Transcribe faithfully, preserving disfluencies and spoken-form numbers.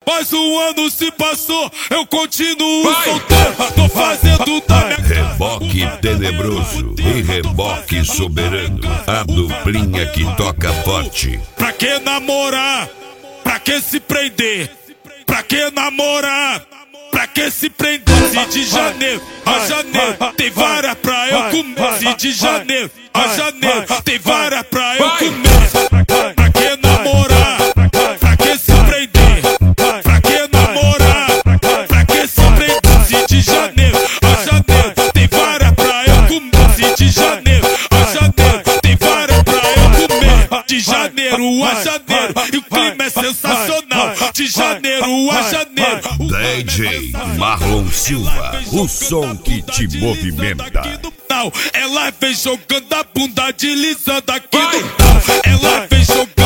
Mas o ano se passou, eu continuo Vai. solteiro. Tô fazendo da minha Reboque tenebroso e reboque soberano. A duplinha que toca forte. Pra que namorar? Pra que se prender? Pra que namorar? Pra que se prender? Se de janeiro a janeiro tem vara pra eu comer. Se de janeiro a janeiro tem vara pra eu comer. Pra que namorar? Pra que se prender? Pra que namorar? Pra que se prender? Se de janeiro a janeiro tem vara pra eu comer. Se de janeiro a janeiro tem vara pra eu comer. De janeiro a janeiro e o clima é sensacional. De janeiro a janeiro. D J Marlon Silva, o som que te movimenta. Ela vem jogando a bunda, deslizando aqui no tal. Ela vem jogando